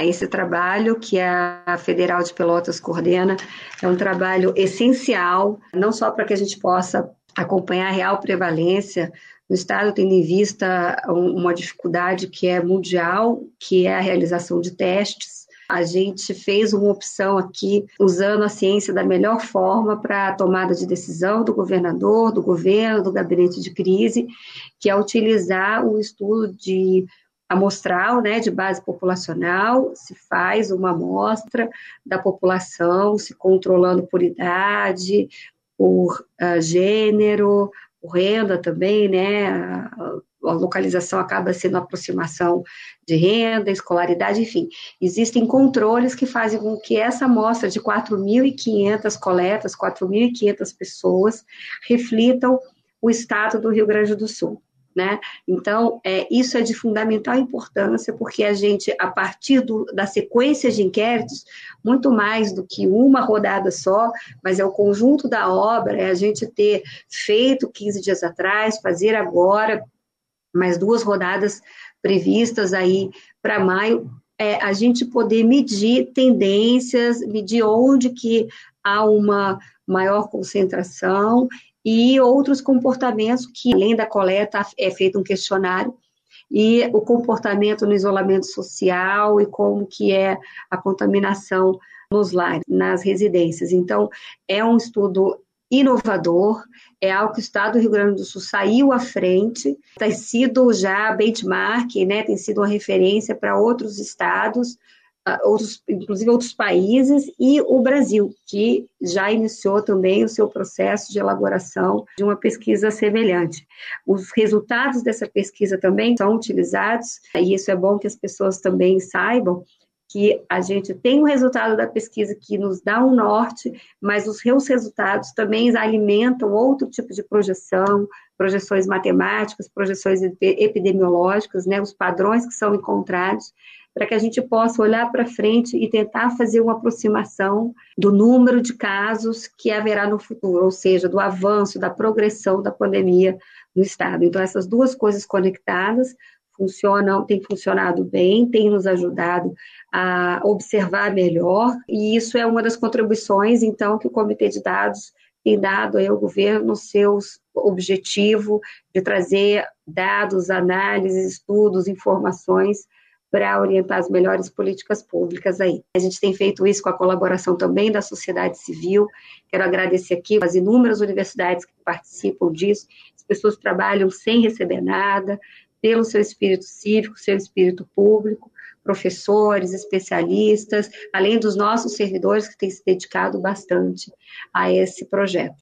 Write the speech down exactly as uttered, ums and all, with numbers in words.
esse trabalho que a Federal de Pelotas coordena. É um trabalho essencial, não só para que a gente possa acompanhar a real prevalência no estado, tendo em vista uma dificuldade que é mundial, que é a realização de testes. A gente fez uma opção aqui, usando a ciência da melhor forma para a tomada de decisão do governador, do governo, do gabinete de crise, que é utilizar o estudo de amostral, né, de base populacional. Se faz uma amostra da população, se controlando por idade, por uh, gênero, por renda também, né, a, a localização acaba sendo a aproximação de renda, escolaridade, enfim. Existem controles que fazem com que essa amostra de quatro mil e quinhentas coletas, quatro mil e quinhentas pessoas, reflitam o estado do Rio Grande do Sul. Né? Então, é, isso é de fundamental importância, porque a gente, a partir do, da sequência de inquéritos, muito mais do que uma rodada só, mas é o conjunto da obra, é a gente ter feito quinze dias atrás, fazer agora, mais duas rodadas previstas aí para maio, é, a gente poder medir tendências, medir onde que há uma maior concentração e outros comportamentos que, além da coleta, é feito um questionário, e o comportamento no isolamento social e como que é a contaminação nos lares, nas residências. Então, é um estudo inovador, é algo que o Estado do Rio Grande do Sul saiu à frente, tem sido já benchmark, né, tem sido uma referência para outros estados, outros, inclusive outros países, e o Brasil, que já iniciou também o seu processo de elaboração de uma pesquisa semelhante. Os resultados dessa pesquisa também são utilizados, e isso é bom que as pessoas também saibam, que a gente tem um resultado da pesquisa que nos dá um norte, mas os seus resultados também alimentam outro tipo de projeção, projeções matemáticas, projeções epidemiológicas, né, os padrões que são encontrados, para que a gente possa olhar para frente e tentar fazer uma aproximação do número de casos que haverá no futuro, ou seja, do avanço, da progressão da pandemia no estado. Então, essas duas coisas conectadas funcionam, têm funcionado bem, têm nos ajudado a observar melhor, e isso é uma das contribuições, então, que o Comitê de Dados tem dado aí ao governo no seu objetivo de trazer dados, análises, estudos, informações para orientar as melhores políticas públicas aí. A gente tem feito isso com a colaboração também da sociedade civil. Quero agradecer aqui as inúmeras universidades que participam disso. As pessoas trabalham sem receber nada, pelo seu espírito cívico, seu espírito público, professores, especialistas, além dos nossos servidores que têm se dedicado bastante a esse projeto.